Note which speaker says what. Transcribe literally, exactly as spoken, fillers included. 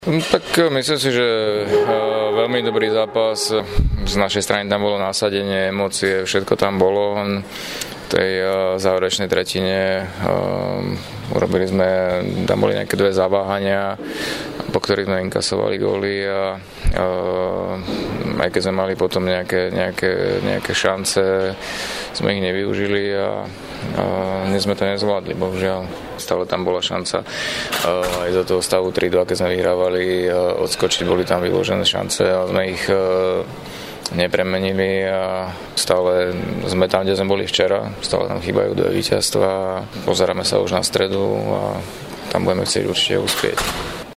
Speaker 1: Tak myslím si, že veľmi dobrý zápas. Z našej strany tam bolo nasadenie, emócie, všetko tam bolo. V tej záverečnej tretine urobili sme, tam boli nejaké dve zaváhania, po ktorých sme inkasovali góly a aj keď sme mali potom nejaké, nejaké, nejaké šance, sme ich nevyužili a a dnes sme to nezvládli, bohužiaľ. Stále tam bola šanca aj do toho stavu tri dva, keď sme vyhrávali, odskočiť, boli tam vyložené šance a sme ich nepremenili a stále sme tam, kde sme boli včera, stále tam chýbajú dve víťazstvá, pozeráme sa už na stredu a tam budeme chcieť určite uspieť.